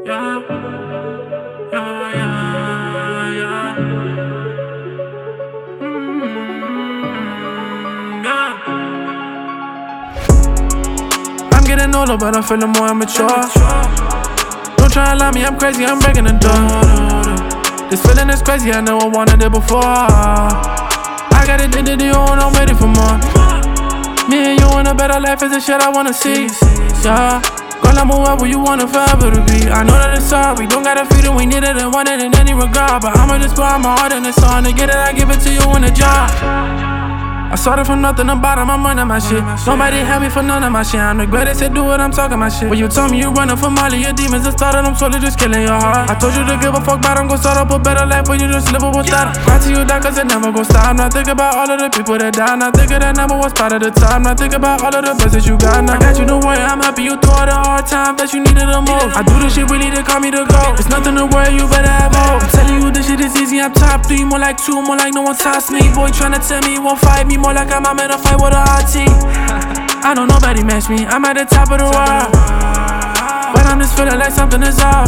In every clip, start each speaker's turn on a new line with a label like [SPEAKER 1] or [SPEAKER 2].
[SPEAKER 1] Yeah, yeah, yeah, yeah. Yeah. I'm getting older, but I'm feeling more immature. Don't try and lie me, I'm crazy, I'm breaking the door. This feeling is crazy, I never wanted it before. I got it, did it, and I'm ready for more. Me and you in a better life is the shit I wanna see. Yeah. Girl, I'm whoever you want it forever to be. I know that it's hard, we don't gotta feel it, we need it and want it in any regard. But I'ma just pour my heart in the song. To get it, I give it to you in the jar. I started from nothing to bottom, I'm running my shit. Nobody had me for none of my shit. I'm the greatest at do it, I'm talking my shit. When you told me you running from all of your demons, it started, I'm slowly just killing your heart. I told you to give a fuck about them, go start up a better life, but you just live it without it. Cry to you, that cause it never gon' stop. Not think about all of the people that died. Not think of that number one spot at the time. Not think about all of the best that you got. Now I got you to worry, I'm happy you through all the hard times that you needed the most. I do this shit really to call me to go. It's nothing to worry, you better have hope. I'm telling you this shit is easy, I'm top 3, more like 2, more like no one tops me. Boy tryna tell me he won't fight me, more like I'm in a fight with a hard team. I know nobody match me, I'm at the top of the world, but I'm just feeling like something is off.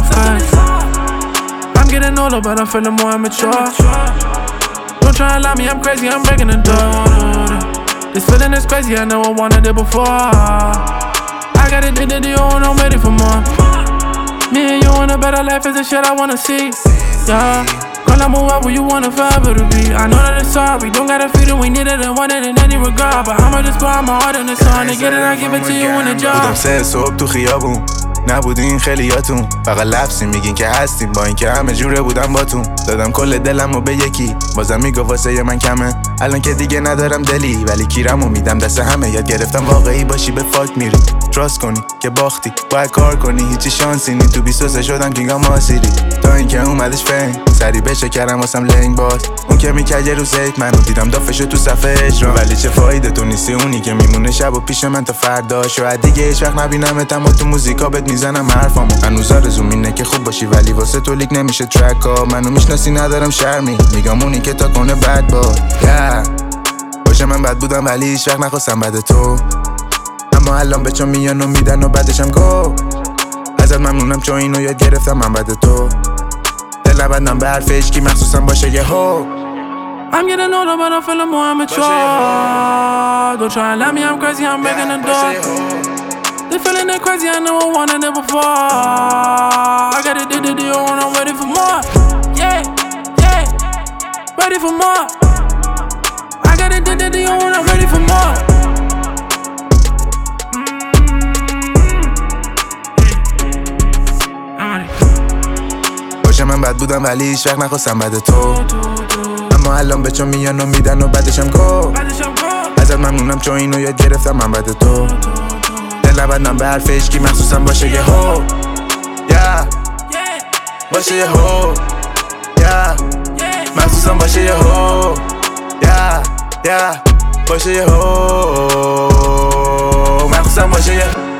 [SPEAKER 1] I'm getting older, but I'm feeling more immature. Don't try and lie me, I'm crazy, I'm breaking the door. This feeling is crazy, I never wanted it before. I got it, did it, and I'm ready for more. Me and you in a better life is the shit I wanna see. Yeah. Girl, I'm whoever you want it forever to be. I know that it's hard, we don't gotta feel it, we need it and want it in any regard. But I'ma just pour my heart in the song. To get it, I give it to you in the jar.
[SPEAKER 2] بودم 3 صبح تو خیابون، نبودین خیلیاتون، فقط لفظی میگین که هستیم با اینکه همه جوره بودم باتون. دادم کل دلمو به یکی، بازم میگو واسه من کمه. الان که دیگه ندارم دلی، ولی کیرمو میدم دست همه. یاد گرفتم واقعی باشی به فاک میری، تراست کنی که باختی، باید کار کنی، هیچی شانسی نی. تو 23 شدم کینگا ماسیری، تا اینکه اومدش فین سری بشه کردم واسم لنگ باز. اون که میکرد یه روز زیت منو دیدم دافشو تو صفحه اجرام. ولی چه فایده تو نیستی اونی که میمونه شب و پیش من تا فردا. شاید دیگه هیچ وقت نبینمت، اما تو موزیکا بهت میزنم حرفامو. هنوز آرزوم اینه که خوب باشی، ولی واسه تو لیک نمیشه ترکا. منو میشناسی ندارم شرمی، میگم اونی که تا کنه بد باد. باشه من بد بودم ولی هیچ وقت نخواستم بد تو، اما الان به چون میان و میدن و بعدشم گو. ازت ممنونم چون اینو یاد گرفتم من بد تو. دل نبندم به حرف عشقی مخصوصا باشه یه هو.
[SPEAKER 1] I'm getting older, but I'm feeling more immature. Don't try and lie me, I'm crazy, I'm breaking the door. This feeling is crazy, I never wanted it before. I got it, did it, and I'm ready for more. Yeah, yeah, ready for more. I got it, did it, and I'm ready for more.
[SPEAKER 2] باشه من بد بودم ولی هیچ وقت نخواستم بد تو، اما الان به چون میان و میدن و بعدشم گو. ازت ممنونم چون اینو یاد گرفتم من بد تو. دل نبندم به حرف عشقی مخصوصا باشه یه هو. باشه یه هو، مخصوصا باشه یه هو. باشه یه هو، مخصوصا باشه یه